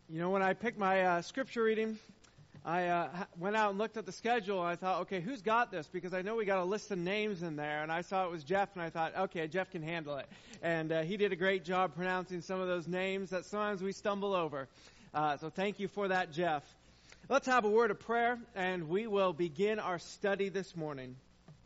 You know, when I picked my scripture reading, I went out and looked at the schedule, and I thought, okay, who's got this? Because I know we got a list of names in there, and I saw it was Jeff, and I thought, okay, Jeff can handle it. And he did a great job pronouncing some of those names that sometimes we stumble over. So thank you for that, Jeff. Let's have a word of prayer, and we will begin our study this morning.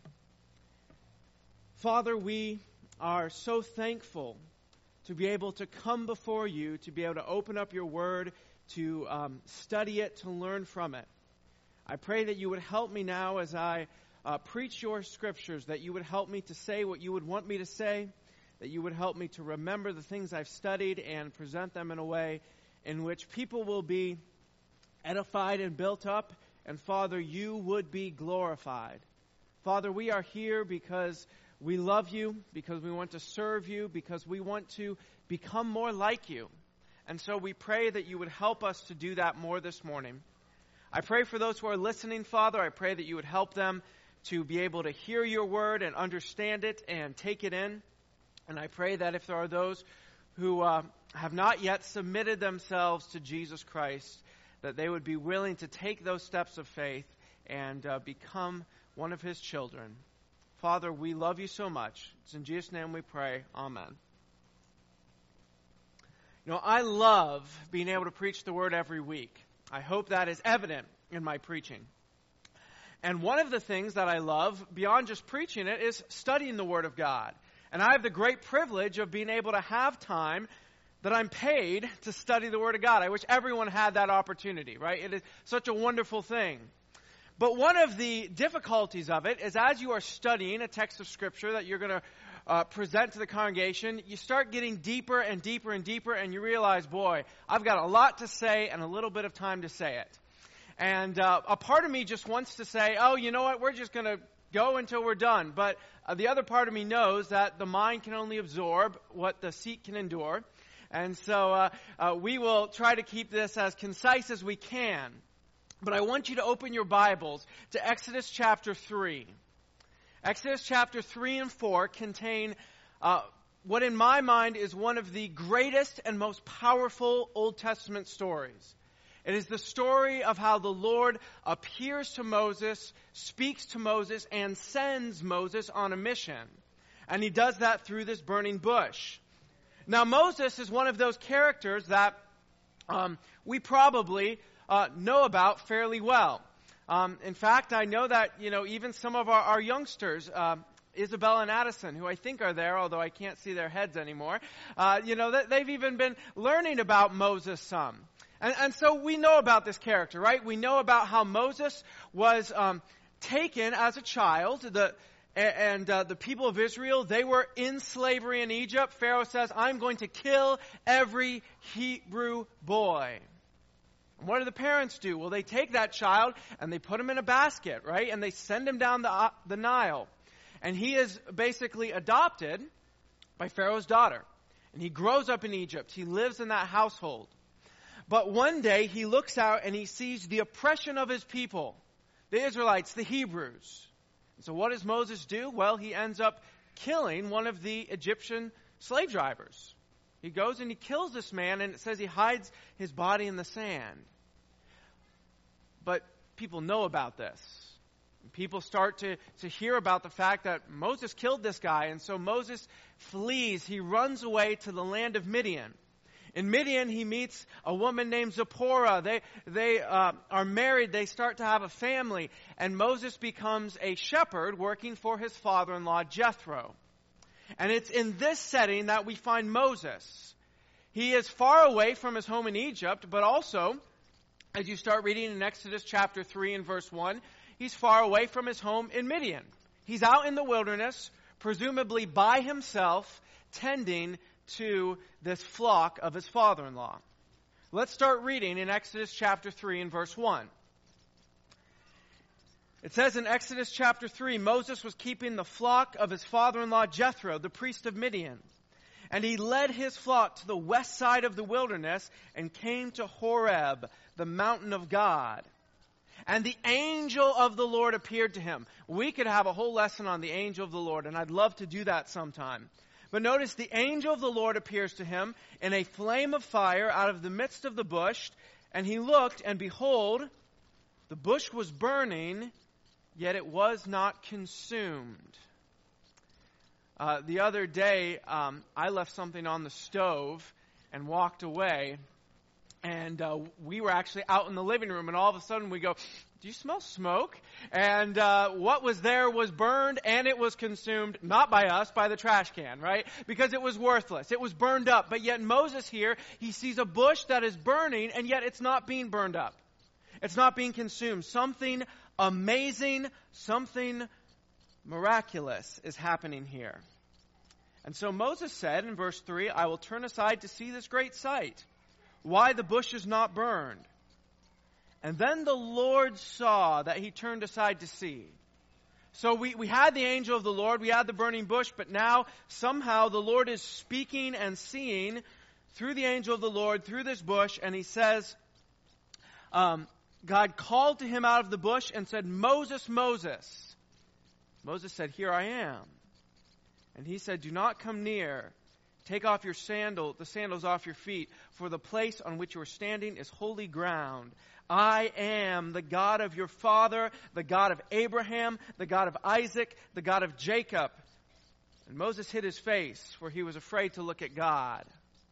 Father, we are so thankful to be able to come before you, to be able to open up your word, to study it, to learn from it. I pray that you would help me now as I preach your scriptures, that you would help me to say what you would want me to say, that you would help me to remember the things I've studied and present them in a way in which people will be edified and built up, and Father, you would be glorified. Father, we are here because we love you, because we want to serve you, because we want to become more like you. And so we pray that you would help us to do that more this morning. I pray for those who are listening, Father. I pray that you would help them to be able to hear your word and understand it and take it in. And I pray that if there are those who have not yet submitted themselves to Jesus Christ, that they would be willing to take those steps of faith and become one of his children. Father, we love you so much. It's in Jesus' name we pray. Amen. You know, I love being able to preach the word every week. I hope that is evident in my preaching. And one of the things that I love, beyond just preaching it, is studying the word of God. And I have the great privilege of being able to have time that I'm paid to study the word of God. I wish everyone had that opportunity, right? It is such a wonderful thing. But one of the difficulties of it is as you are studying a text of Scripture that you're going to present to the congregation, you start getting deeper and deeper and deeper, and you realize, boy, I've got a lot to say and a little bit of time to say it. And a part of me just wants to say, oh, you know what, we're just going to go until we're done. But the other part of me knows that the mind can only absorb what the seat can endure. And so we will try to keep this as concise as we can. But I want you to open your Bibles to Exodus chapter 3. Exodus chapter 3 and 4 contain what in my mind is one of the greatest and most powerful Old Testament stories. It is the story of how the Lord appears to Moses, speaks to Moses, and sends Moses on a mission. And he does that through this burning bush. Now Moses is one of those characters that we probably know about fairly well. In fact, I know that, even some of our youngsters, Isabel and Addison, who I think are there, although I can't see their heads anymore, they've even been learning about Moses some. And so we know about this character, right? We know about how Moses was taken as a child. The people of Israel, they were in slavery in Egypt. Pharaoh says, I'm going to kill every Hebrew boy. What do the parents do? Well, they take that child and they put him in a basket, right? And they send him down the Nile. And he is basically adopted by Pharaoh's daughter. And he grows up in Egypt. He lives in that household. But one day he looks out and he sees the oppression of his people, the Israelites, the Hebrews. And so what does Moses do? Well, he ends up killing one of the Egyptian slave drivers. He goes and he kills this man, and it says he hides his body in the sand. But people know about this. People start to hear about the fact that Moses killed this guy, and so Moses flees. He runs away to the land of Midian. In Midian, he meets a woman named Zipporah. They are married. They start to have a family, and Moses becomes a shepherd working for his father-in-law, Jethro. And it's in this setting that we find Moses. He is far away from his home in Egypt, but also, as you start reading in Exodus chapter 3 and verse 1, he's far away from his home in Midian. He's out in the wilderness, presumably by himself, tending to this flock of his father-in-law. Let's start reading in Exodus chapter 3 and verse 1. It says in Exodus chapter 3, Moses was keeping the flock of his father-in-law Jethro, the priest of Midian. And he led his flock to the west side of the wilderness and came to Horeb, the mountain of God. And the angel of the Lord appeared to him. We could have a whole lesson on the angel of the Lord, and I'd love to do that sometime. But notice the angel of the Lord appears to him in a flame of fire out of the midst of the bush. And he looked, and behold, the bush was burning, yet it was not consumed. The other day, I left something on the stove and walked away. And we were actually out in the living room, and all of a sudden we go, "Do you smell smoke?" And what was there was burned, and it was consumed, not by us, by the trash can, right? Because it was worthless. It was burned up. But yet Moses here, he sees a bush that is burning, and yet it's not being burned up. It's not being consumed. Something amazing, something miraculous is happening here. And so Moses said in verse 3, "I will turn aside to see this great sight, why the bush is not burned." And then the Lord saw that he turned aside to see. So we had the angel of the Lord, we had the burning bush, but now somehow the Lord is speaking and seeing through the angel of the Lord, through this bush, and he says, God called to him out of the bush and said, "Moses, Moses." Moses said, "Here I am." And he said, "Do not come near. Take off the sandals off your feet, for the place on which you are standing is holy ground. I am the God of your father, the God of Abraham, the God of Isaac, the God of Jacob." And Moses hid his face, for he was afraid to look at God.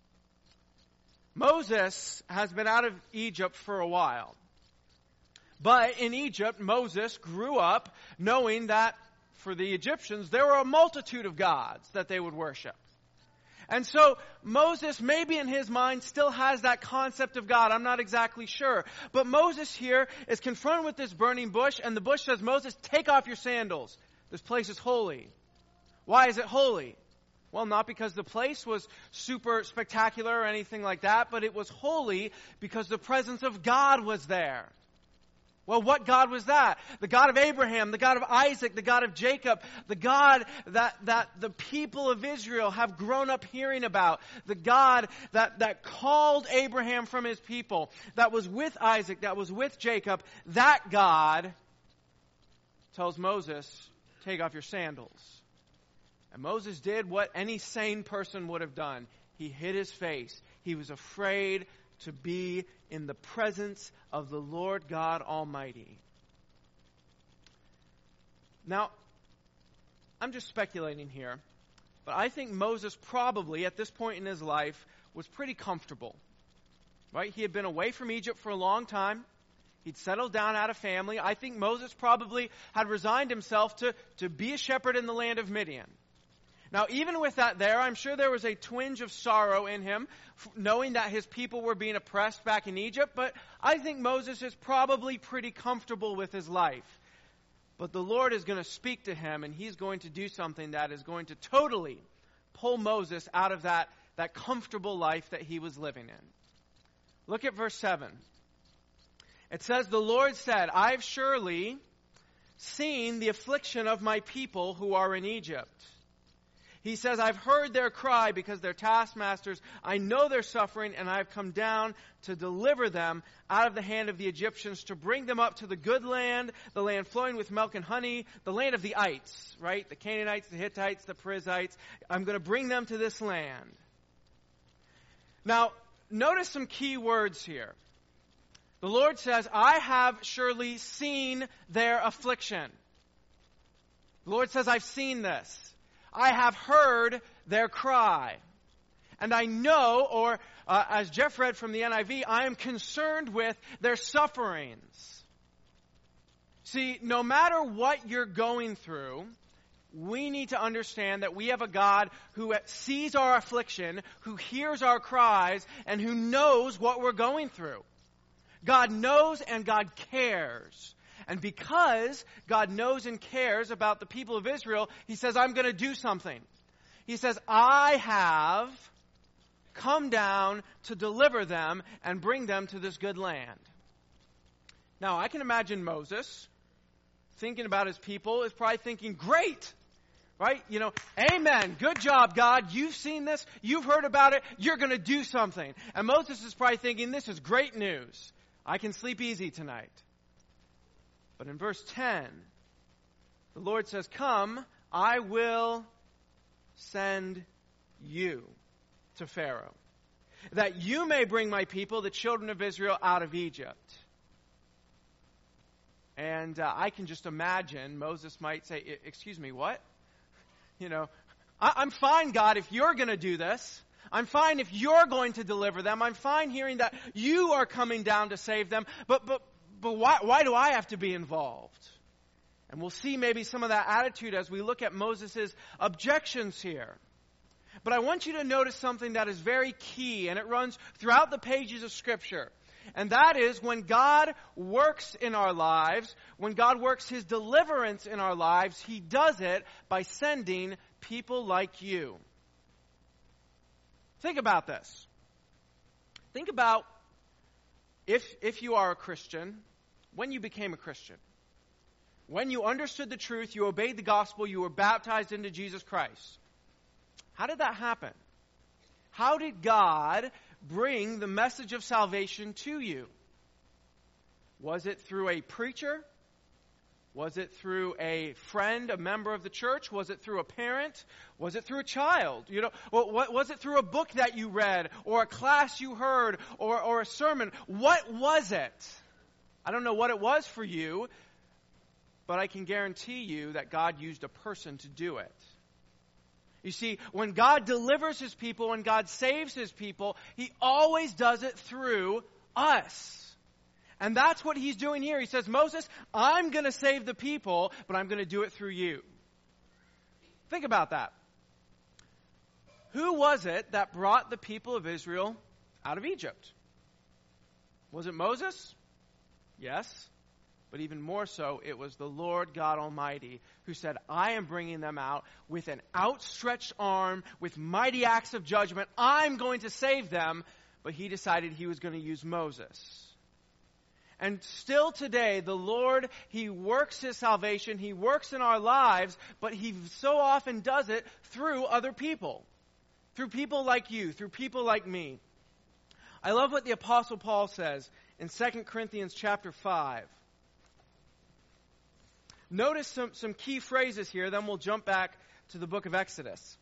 Moses has been out of Egypt for a while. But in Egypt, Moses grew up knowing that for the Egyptians, there were a multitude of gods that they would worship. And so Moses, maybe in his mind, still has that concept of God. I'm not exactly sure. But Moses here is confronted with this burning bush, and the bush says, "Moses, take off your sandals. This place is holy." Why is it holy? Well, not because the place was super spectacular or anything like that, but it was holy because the presence of God was there. Well, what God was that? The God of Abraham, the God of Isaac, the God of Jacob, the God that the people of Israel have grown up hearing about, the God that called Abraham from his people, that was with Isaac, that was with Jacob. That God tells Moses, "Take off your sandals." And Moses did what any sane person would have done. He hid his face. He was afraid to be in the presence of the Lord God Almighty. Now, I'm just speculating here, but I think Moses probably, at this point in his life, was pretty comfortable. Right? He had been away from Egypt for a long time. He'd settled down, had a family. I think Moses probably had resigned himself to be a shepherd in the land of Midian. Now, even with that there, I'm sure there was a twinge of sorrow in him, knowing that his people were being oppressed back in Egypt, but I think Moses is probably pretty comfortable with his life. But the Lord is going to speak to him, and he's going to do something that is going to totally pull Moses out of that comfortable life that he was living in. Look at verse 7. It says, "The Lord said, I've surely seen the affliction of my people who are in Egypt. He says, I've heard their cry because they're taskmasters. I know their suffering, and I've come down to deliver them out of the hand of the Egyptians, to bring them up to the good land, the land flowing with milk and honey, the land of the ites," right? The Canaanites, the Hittites, the Perizzites. I'm going to bring them to this land. Now, notice some key words here. The Lord says, "I have surely seen their affliction." The Lord says, "I've seen this. I have heard their cry. And I know," or as Jeff read from the NIV, "I am concerned with their sufferings." See, no matter what you're going through, we need to understand that we have a God who sees our affliction, who hears our cries, and who knows what we're going through. God knows and God cares. And because God knows and cares about the people of Israel, He says, "I'm going to do something." He says, "I have come down to deliver them and bring them to this good land." Now, I can imagine Moses thinking about his people is probably thinking, "Great!" Right? "Amen. Good job, God. You've seen this. You've heard about it. You're going to do something." And Moses is probably thinking, "This is great news. I can sleep easy tonight." But in verse 10, the Lord says, "Come, I will send you to Pharaoh, that you may bring my people, the children of Israel, out of Egypt. And I can just imagine Moses might say, excuse me, what? I'm fine, God, if you're going to do this. I'm fine if you're going to deliver them. I'm fine hearing that you are coming down to save them. But why do I have to be involved? And we'll see maybe some of that attitude as we look at Moses' objections here. But I want you to notice something that is very key, and it runs throughout the pages of Scripture. And that is when God works in our lives, when God works His deliverance in our lives, He does it by sending people like you. Think about this. Think about if you are a Christian, when you became a Christian. When you understood the truth, you obeyed the gospel, you were baptized into Jesus Christ. How did that happen? How did God bring the message of salvation to you? Was it through a preacher? Was it through a friend, a member of the church? Was it through a parent? Was it through a child? Was it through a book that you read, or a class you heard, or a sermon? What was it? I don't know what it was for you, but I can guarantee you that God used a person to do it. You see, when God delivers His people, when God saves His people, He always does it through us. And that's what He's doing here. He says, Moses, I'm going to save the people, but I'm going to do it through you. Think about that. Who was it that brought the people of Israel out of Egypt? Was it Moses? Yes. But even more so, it was the Lord God Almighty who said, I am bringing them out with an outstretched arm, with mighty acts of judgment. I'm going to save them. But He decided He was going to use Moses. And still today, the Lord, He works His salvation. He works in our lives, but He so often does it through other people. Through people like you, through people like me. I love what the Apostle Paul says in 2 Corinthians chapter 5. Notice some key phrases here, then we'll jump back to the book of Exodus.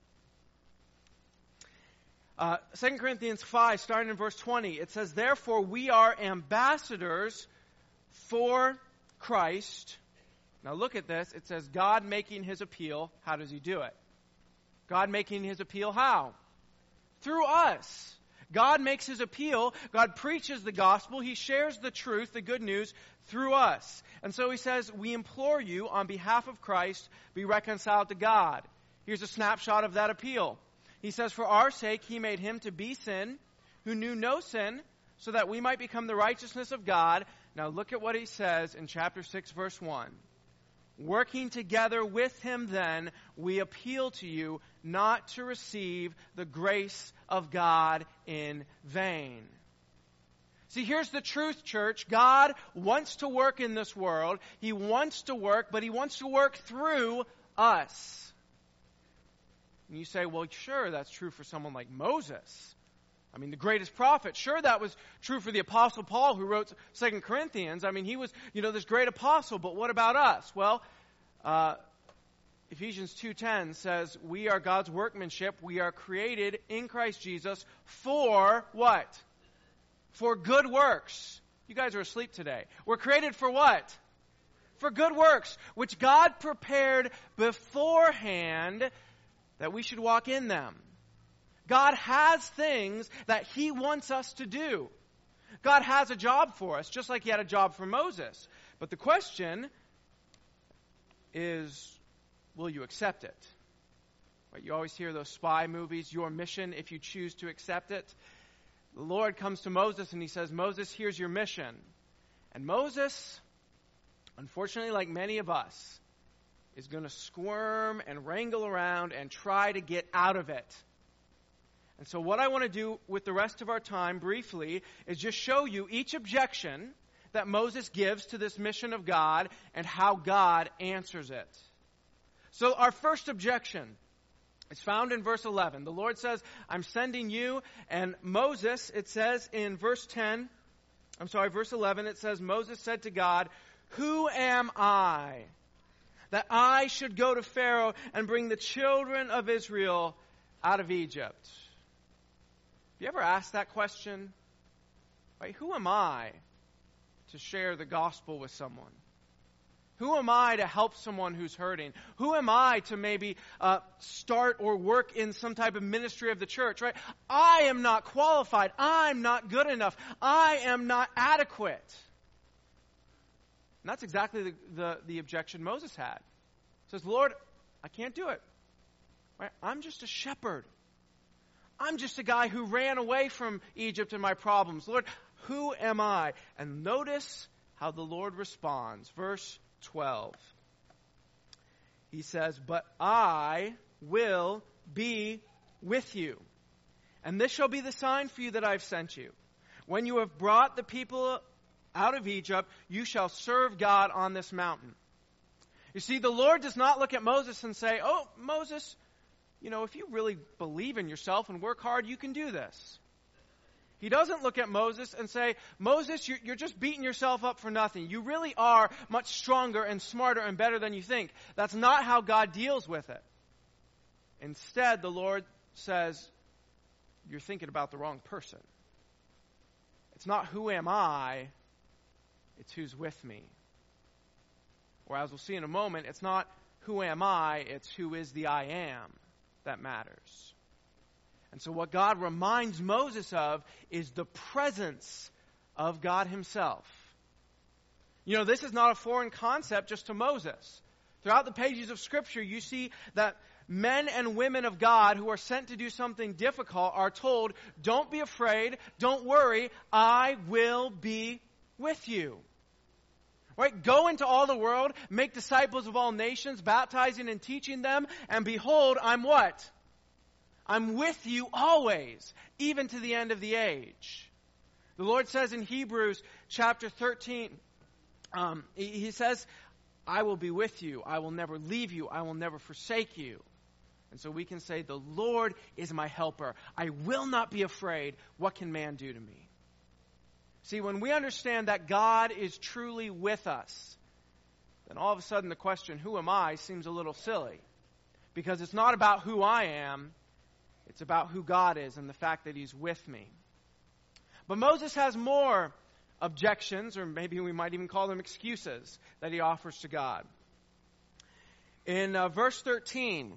2 Corinthians 5, starting in verse 20, it says, therefore we are ambassadors for Christ. Now look at this. It says, God making His appeal. How does He do it? God making His appeal how? Through us. God makes His appeal. God preaches the gospel. He shares the truth, the good news, through us. And so He says, we implore you on behalf of Christ, be reconciled to God. Here's a snapshot of that appeal. He says, for our sake He made Him to be sin, who knew no sin, so that we might become the righteousness of God. Now look at what He says in chapter 6, verse 1. Working together with Him then, we appeal to you not to receive the grace of God in vain. See, here's the truth, church. God wants to work in this world. He wants to work, but He wants to work through us. And you say, well, sure, that's true for someone like Moses. I mean, the greatest prophet. Sure, that was true for the Apostle Paul who wrote 2 Corinthians. I mean, he was, this great apostle, but what about us? Well, Ephesians 2:10 says, we are God's workmanship. We are created in Christ Jesus for what? For good works. You guys are asleep today. We're created for what? For good works, which God prepared beforehand that we should walk in them. God has things that He wants us to do. God has a job for us, just like He had a job for Moses. But the question is, will you accept it? Right, you always hear those spy movies, your mission if you choose to accept it. The Lord comes to Moses and He says, Moses, here's your mission. And Moses, unfortunately, like many of us, is going to squirm and wrangle around and try to get out of it. And so what I want to do with the rest of our time briefly is just show you each objection that Moses gives to this mission of God and how God answers it. So our first objection is found in verse 11. The Lord says, I'm sending you. And Moses, it says in verse 11, it says, Moses said to God, who am I that I should go to Pharaoh and bring the children of Israel out of Egypt. Have you ever asked that question? Right? Who am I to share the gospel with someone? Who am I to help someone who's hurting? Who am I to maybe start or work in some type of ministry of the church, right? I am not qualified. I'm not good enough. I am not adequate. And that's exactly the objection Moses had. He says, Lord, I can't do it. Right? I'm just a shepherd. I'm just a guy who ran away from Egypt and my problems. Lord, who am I? And notice how the Lord responds. Verse 12. He says, but I will be with you. And this shall be the sign for you that I've sent you. When you have brought the people out of Egypt, you shall serve God on this mountain. You see, the Lord does not look at Moses and say, oh, Moses, if you really believe in yourself and work hard, you can do this. He doesn't look at Moses and say, Moses, you're just beating yourself up for nothing. You really are much stronger and smarter and better than you think. That's not how God deals with it. Instead, the Lord says, you're thinking about the wrong person. It's not who am I, it's who's with me. Or as we'll see in a moment, it's not who am I, it's who is the I am that matters. And so what God reminds Moses of is the presence of God himself. This is not a foreign concept just to Moses. Throughout the pages of Scripture, you see that men and women of God who are sent to do something difficult are told, don't be afraid, don't worry, I will be with you. Right? Go into all the world, make disciples of all nations, baptizing and teaching them, and behold, I'm what? I'm with you always, even to the end of the age. The Lord says in Hebrews chapter 13, He says, I will be with you. I will never leave you. I will never forsake you. And so we can say, the Lord is my helper. I will not be afraid. What can man do to me? See, when we understand that God is truly with us, then all of a sudden the question, who am I, seems a little silly. Because it's not about who I am, it's about who God is and the fact that He's with me. But Moses has more objections, or maybe we might even call them excuses, that he offers to God. In verse 13,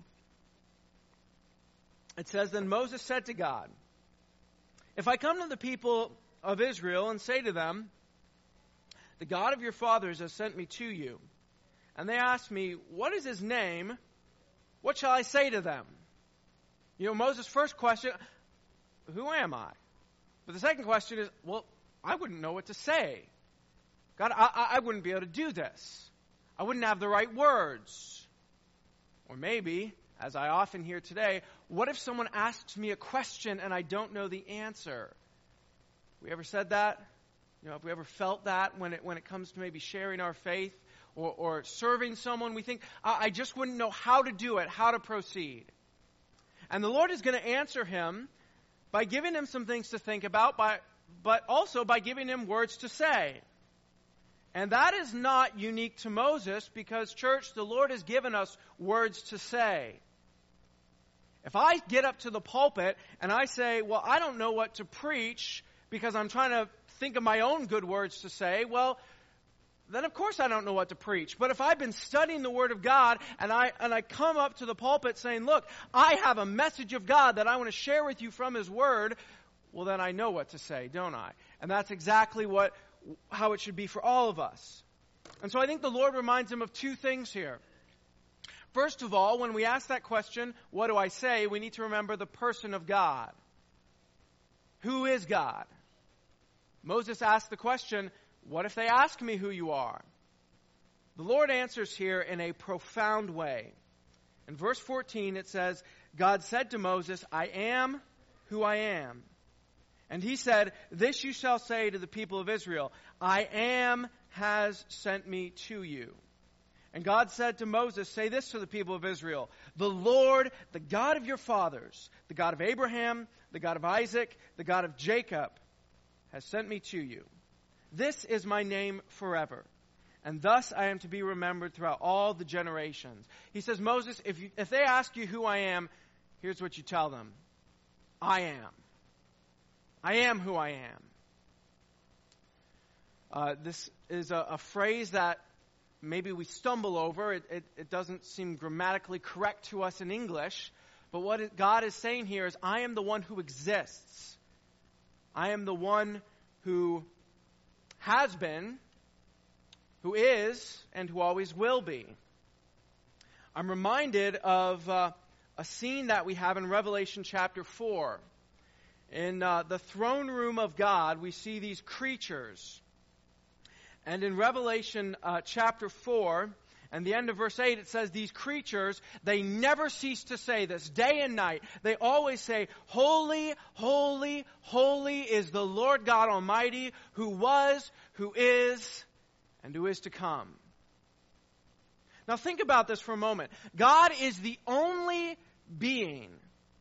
it says, then Moses said to God, if I come to the people of Israel and say to them, the God of your fathers has sent me to you, and they ask me, what is his name? What shall I say to them? Moses' first question, who am I? But the second question is, well, I wouldn't know what to say. God, I wouldn't be able to do this. I wouldn't have the right words. Or maybe, as I often hear today, what if someone asks me a question and I don't know the answer? We ever said that? Have we ever felt that when it comes to maybe sharing our faith or serving someone? We think, I just wouldn't know how to do it, how to proceed. And the Lord is going to answer him by giving him some things to think about, but also by giving him words to say. And that is not unique to Moses because, church, the Lord has given us words to say. If I get up to the pulpit and I say, well, I don't know what to preach because I'm trying to think of my own good words to say, well, then of course I don't know what to preach. But if I've been studying the Word of God and I come up to the pulpit saying, look, I have a message of God that I want to share with you from His Word, well then I know what to say, don't I? And that's exactly how it should be for all of us. And so I think the Lord reminds him of two things here. First of all, when we ask that question, what do I say? We need to remember the person of God. Who is God? Moses asked the question, what if they ask me who you are? The Lord answers here in a profound way. In verse 14 it says, God said to Moses, I am who I am. And he said, this you shall say to the people of Israel, I am has sent me to you. And God said to Moses, say this to the people of Israel, the Lord, the God of your fathers, the God of Abraham, the God of Isaac, the God of Jacob, has sent me to you. This is my name forever, and thus I am to be remembered throughout all the generations. He says, Moses, if they ask you who I am, here's what you tell them. I am. I am who I am. This is a phrase that maybe we stumble over. It doesn't seem grammatically correct to us in English. But what God is saying here is, I am the one who exists. I am the one who has been, who is, and who always will be. I'm reminded of a scene that we have in Revelation chapter 4. In the throne room of God, we see these creatures. And in Revelation chapter 4, and the end of verse 8, it says, these creatures, they never cease to say this, day and night. They always say, holy, holy, holy is the Lord God Almighty, who was, who is, and who is to come. Now think about this for a moment. God is the only being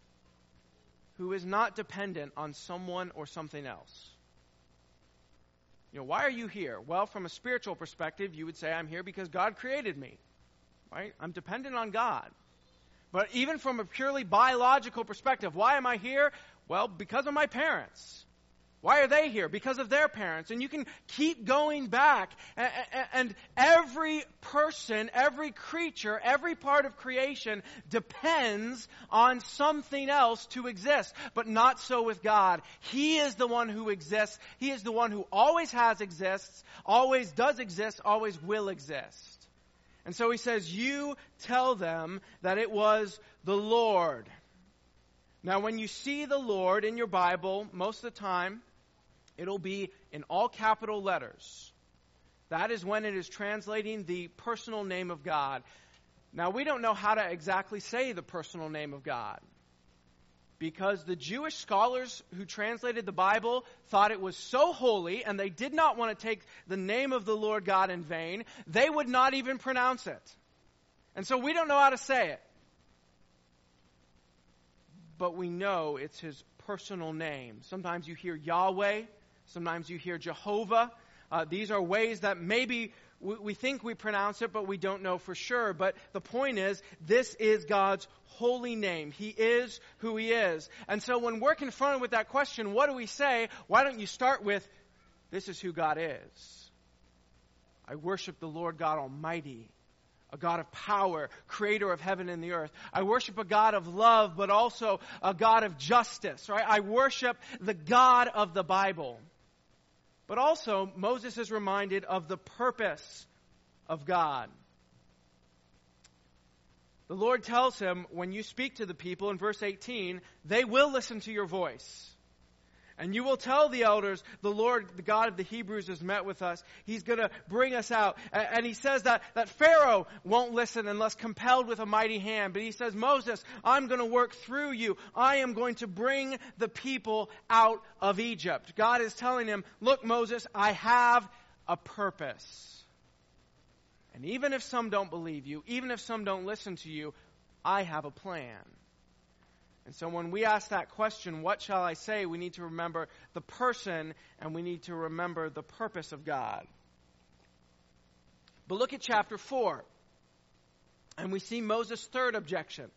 who is not dependent on someone or something else. You know, why are you here? Well, from a spiritual perspective, you would say, I'm here because God created me. Right? I'm dependent on God. But even from a purely biological perspective, why am I here? Well, because of my parents. Why are they here? Because of their parents. And you can keep going back. And every person, every creature, every part of creation depends on something else to exist. But not so with God. He is the one who exists. He is the one who always has exists, always does exist, always will exist. And so he says, you tell them that it was the Lord. Now, when you see the Lord in your Bible, most of the time, it'll be in all capital letters. That is when it is translating the personal name of God. Now, we don't know how to exactly say the personal name of God, because the Jewish scholars who translated the Bible thought it was so holy, and they did not want to take the name of the Lord God in vain. They would not even pronounce it. And so we don't know how to say it. But we know it's his personal name. Sometimes you hear Yahweh. Sometimes you hear Jehovah. These are ways that maybe we think we pronounce it, but we don't know for sure. But the point is, this is God's holy name. He is who he is. And so when we're confronted with that question, what do we say? Why don't you start with, this is who God is. I worship the Lord God Almighty, a God of power, creator of heaven and the earth. I worship a God of love, but also a God of justice, right? I worship the God of the Bible. But also, Moses is reminded of the purpose of God. The Lord tells him, when you speak to the people, in verse 18, they will listen to your voice. And you will tell the elders, the Lord, the God of the Hebrews, has met with us. He's going to bring us out. And he says that Pharaoh won't listen unless compelled with a mighty hand. But he says, Moses, I'm going to work through you. I am going to bring the people out of Egypt. God is telling him, look, Moses, I have a purpose. And even if some don't believe you, even if some don't listen to you, I have a plan. And so when we ask that question, what shall I say? We need to remember the person, and we need to remember the purpose of God. But look at chapter 4. And we see Moses' third objection.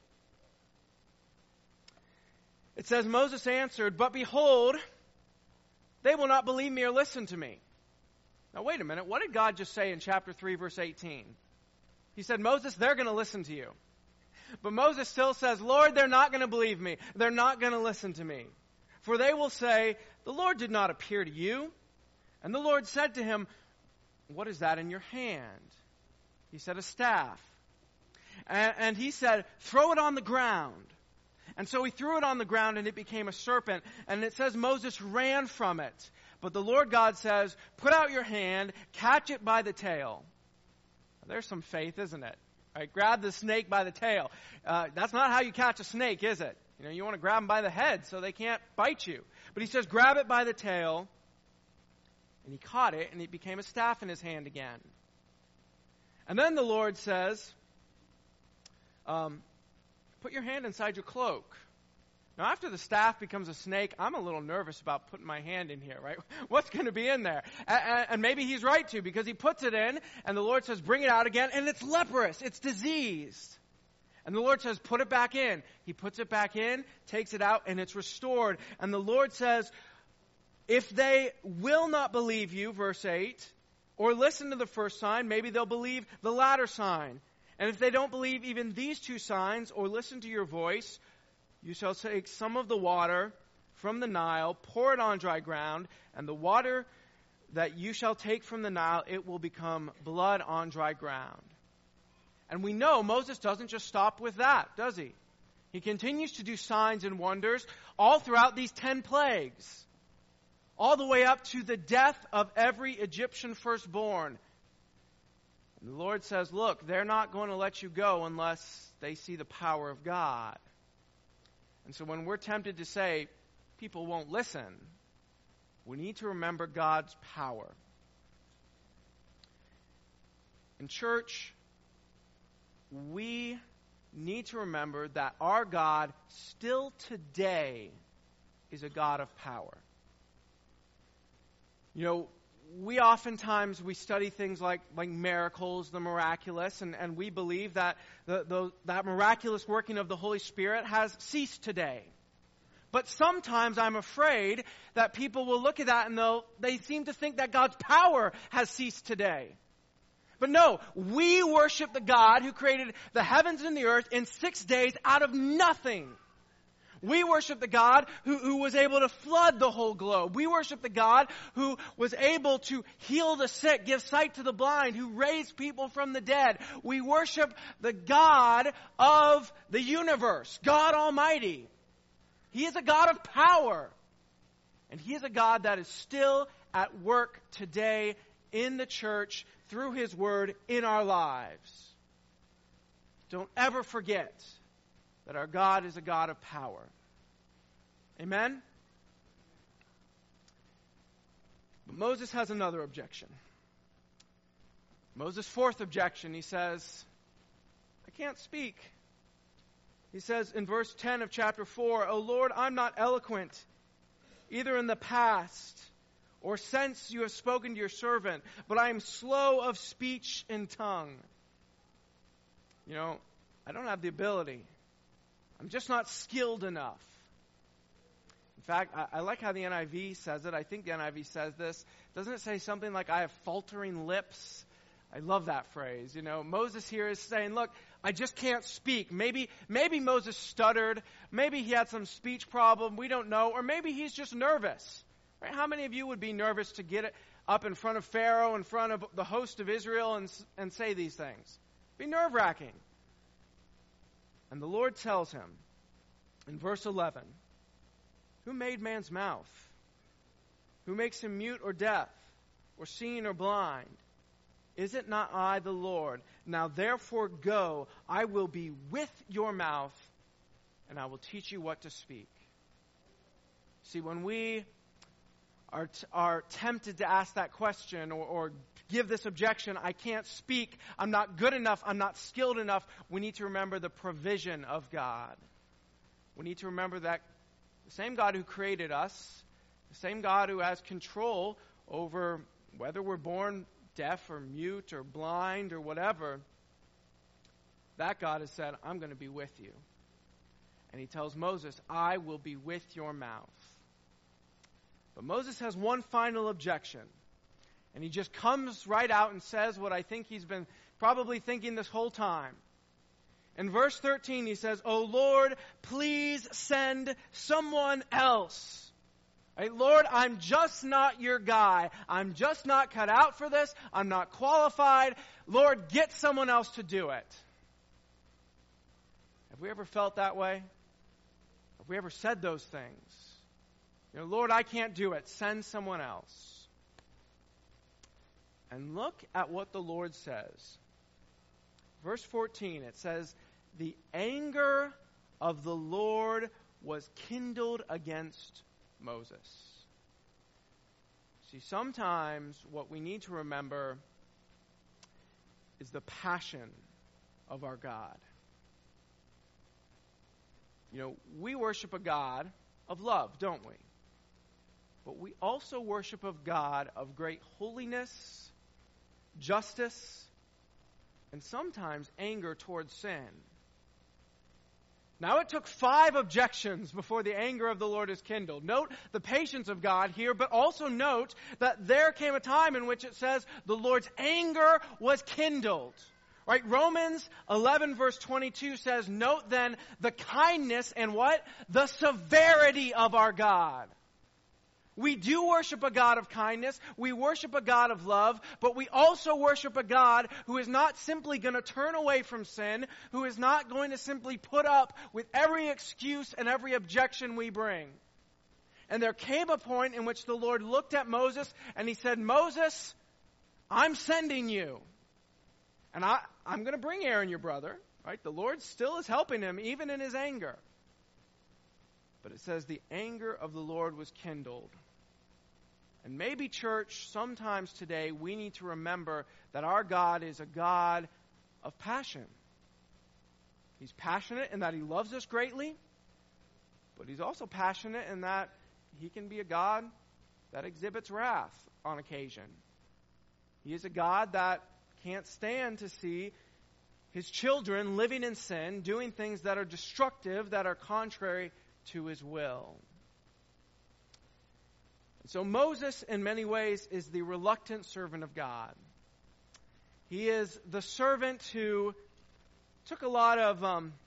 It says, Moses answered, but behold, they will not believe me or listen to me. Now wait a minute, what did God just say in chapter 3, verse 18? He said, Moses, they're going to listen to you. But Moses still says, Lord, they're not going to believe me. They're not going to listen to me. For they will say, the Lord did not appear to you. And the Lord said to him, what is that in your hand? He said, a staff. And he said, throw it on the ground. And so he threw it on the ground, and it became a serpent. And it says Moses ran from it. But the Lord God says, put out your hand, catch it by the tail. Now, there's some faith, isn't it? Right, grab the snake by the tail. That's not how you catch a snake, is it? You know, you want to grab them by the head so they can't bite you. But he says, grab it by the tail. And he caught it, and it became a staff in his hand again. And then the Lord says, put your hand inside your cloak. Now, after the staff becomes a snake, I'm a little nervous about putting my hand in here, right? What's going to be in there? And maybe he's right to, because he puts it in, and the Lord says, bring it out again, and it's leprous. It's diseased. And the Lord says, put it back in. He puts it back in, takes it out, and it's restored. And the Lord says, if they will not believe you, verse 8, or listen to the first sign, maybe they'll believe the latter sign. And if they don't believe even these two signs or listen to your voice, you shall take some of the water from the Nile, pour it on dry ground, and the water that you shall take from the Nile, it will become blood on dry ground. And we know Moses doesn't just stop with that, does he? He continues to do signs and wonders all throughout these 10 plagues, all the way up to the death of every Egyptian firstborn. And the Lord says, look, they're not going to let you go unless they see the power of God. And so when we're tempted to say, people won't listen, we need to remember God's power. In church, we need to remember that our God still today is a God of power. You know, we oftentimes study things like miracles, the miraculous, and we believe that that miraculous working of the Holy Spirit has ceased today. But sometimes I'm afraid that people will look at that and they seem to think that God's power has ceased today. But no, we worship the God who created the heavens and the earth in 6 days out of nothing. We worship the God who was able to flood the whole globe. We worship the God who was able to heal the sick, give sight to the blind, who raised people from the dead. We worship the God of the universe, God Almighty. He is a God of power. And He is a God that is still at work today in the church through His Word in our lives. Don't ever forget that our God is a God of power. Amen? But Moses has another objection. Moses' fourth objection, he says, I can't speak. He says in verse 10 of chapter 4, O Lord, I'm not eloquent, either in the past or since you have spoken to your servant, but I am slow of speech and tongue. You know, I don't have the ability. I'm just not skilled enough. In fact, I like how the NIV says it. I think the NIV says this. Doesn't it say something like, I have faltering lips? I love that phrase. You know, Moses here is saying, look, I just can't speak. Maybe Moses stuttered. Maybe he had some speech problem. We don't know. Or maybe he's just nervous. Right? How many of you would be nervous to get up in front of Pharaoh, in front of the host of Israel, and say these things? Be nerve-wracking. And the Lord tells him in verse 11, who made man's mouth? Who makes him mute or deaf, or seeing or blind? Is it not I, the Lord? Now therefore go, I will be with your mouth, and I will teach you what to speak. See, when we are tempted to ask that question or give this objection, I can't speak, I'm not good enough, I'm not skilled enough, we need to remember the provision of God. We need to remember that the same God who created us, the same God who has control over whether we're born deaf or mute or blind or whatever, that God has said, I'm going to be with you. And He tells Moses, I will be with your mouth. But Moses has one final objection. And he just comes right out and says what I think he's been probably thinking this whole time. In verse 13 he says, O Lord, please send someone else. Right, Lord, I'm just not your guy. I'm just not cut out for this. I'm not qualified. Lord, get someone else to do it. Have we ever felt that way? Have we ever said those things? You know, Lord, I can't do it. Send someone else. And look at what the Lord says. Verse 14, it says, the anger of the Lord was kindled against Moses. See, sometimes what we need to remember is the passion of our God. You know, we worship a God of love, don't we? But we also worship a God of great holiness, justice, and sometimes anger towards sin. Now it took 5 objections before the anger of the Lord is kindled. Note the patience of God here, but also note that there came a time in which it says the Lord's anger was kindled. Right? Romans 11 verse 22 says, note then the kindness and what? The severity of our God. We do worship a God of kindness. We worship a God of love. But we also worship a God who is not simply going to turn away from sin, who is not going to simply put up with every excuse and every objection we bring. And there came a point in which the Lord looked at Moses and he said, Moses, I'm sending you. And I'm going to bring Aaron, your brother. Right? The Lord still is helping him even in his anger. But it says the anger of the Lord was kindled. And maybe, church, sometimes today we need to remember that our God is a God of passion. He's passionate in that He loves us greatly, but He's also passionate in that He can be a God that exhibits wrath on occasion. He is a God that can't stand to see His children living in sin, doing things that are destructive, that are contrary to His will. So Moses, in many ways, is the reluctant servant of God. He is the servant who took a lot of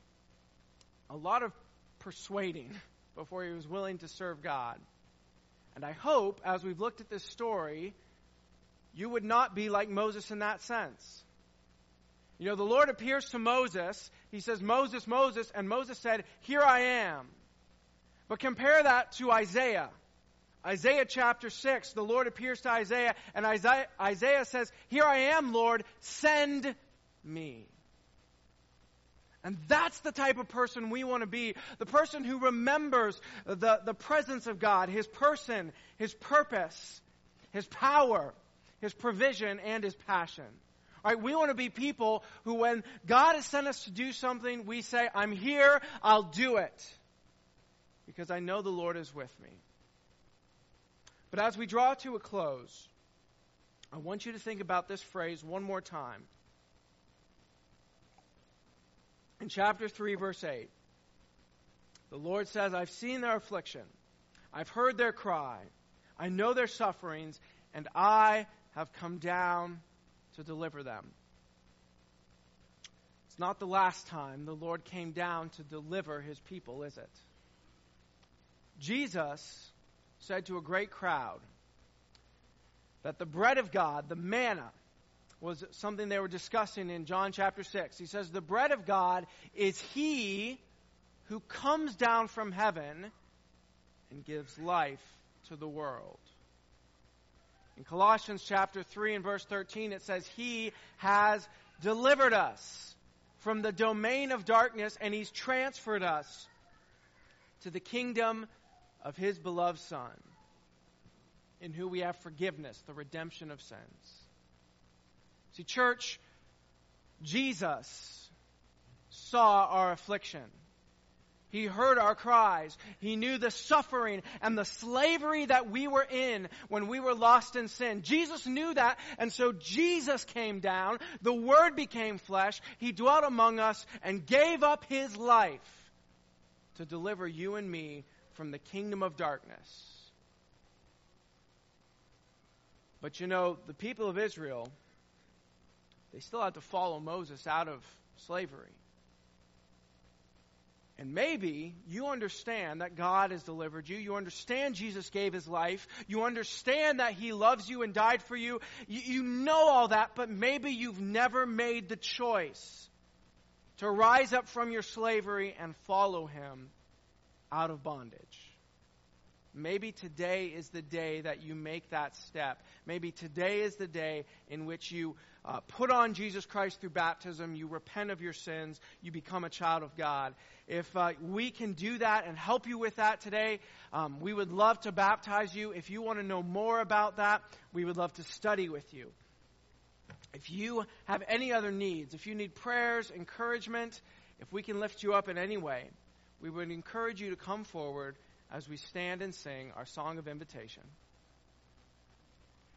persuading before he was willing to serve God. And I hope, as we've looked at this story, you would not be like Moses in that sense. You know, the Lord appears to Moses. He says, Moses, Moses, and Moses said, here I am. But compare that to Isaiah. Isaiah chapter 6, the Lord appears to Isaiah, and Isaiah says, here I am, Lord, send me. And that's the type of person we want to be. The person who remembers the presence of God, His person, His purpose, His power, His provision, and His passion. All right, we want to be people who, when God has sent us to do something, we say, I'm here, I'll do it. Because I know the Lord is with me. But as we draw to a close, I want you to think about this phrase one more time. In chapter 3, verse 8, the Lord says, I've seen their affliction. I've heard their cry. I know their sufferings, and I have come down to deliver them. It's not the last time the Lord came down to deliver His people, is it? Jesus said to a great crowd that the bread of God, the manna, was something they were discussing in John chapter 6. He says, the bread of God is He who comes down from heaven and gives life to the world. In Colossians chapter 3 and verse 13, it says, He has delivered us from the domain of darkness, and He's transferred us to the kingdom of His beloved Son, in whom we have forgiveness, the redemption of sins. See, church, Jesus saw our affliction. He heard our cries. He knew the suffering and the slavery that we were in when we were lost in sin. Jesus knew that, and so Jesus came down. The Word became flesh. He dwelt among us and gave up His life to deliver you and me from the kingdom of darkness. But you know, the people of Israel, they still had to follow Moses out of slavery. And maybe you understand that God has delivered you. You understand Jesus gave His life. You understand that He loves you and died for you. You know all that, but maybe you've never made the choice to rise up from your slavery and follow Him out of bondage. Maybe today is the day that you make that step. Maybe today is the day in which you put on Jesus Christ through baptism, you repent of your sins, you become a child of God. If we can do that and help you with that today, we would love to baptize you. If you want to know more about that, we would love to study with you. If you have any other needs, if you need prayers, encouragement, if we can lift you up in any way, we would encourage you to come forward as we stand and sing our song of invitation.